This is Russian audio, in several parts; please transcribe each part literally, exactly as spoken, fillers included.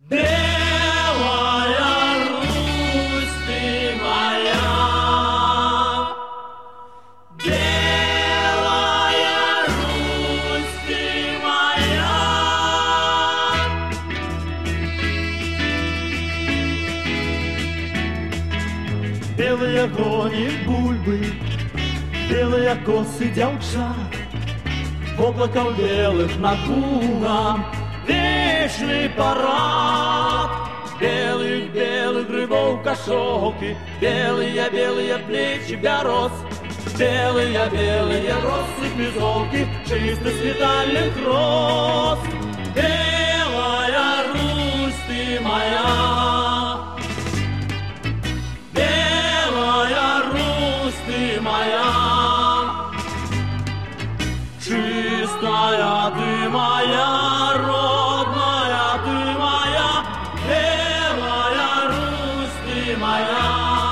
Белая Русь, ты моя, белая Русь, ты моя. Белые гони бульбы, белые косы девчат, в облаках белых над лугом вечный парад. Белых-белых грибов кошелки, белые-белые плечи горос, белые-белые росы безолки, чистых свидальных роз. Белая Русь, ты моя, белая Русь, ты моя, чистая ты моя, родная ты моя, белая Русь, ты моя.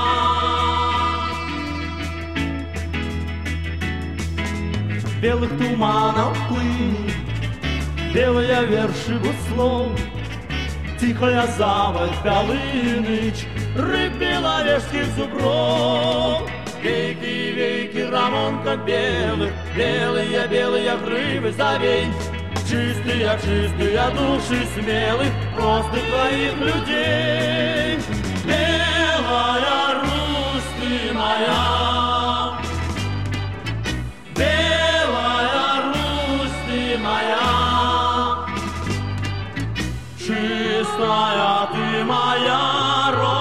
Белых туманов плыни, белые верши гуслов, тихая заводь Полыныч, рыб беловежских зубров. Веки, веки, рамонка белых, белые-белые рыбы завей, чистые, чистые души смелых, просто твоих людей. Белая Русь, ты моя, белая Русь, ты моя, чистая ты моя,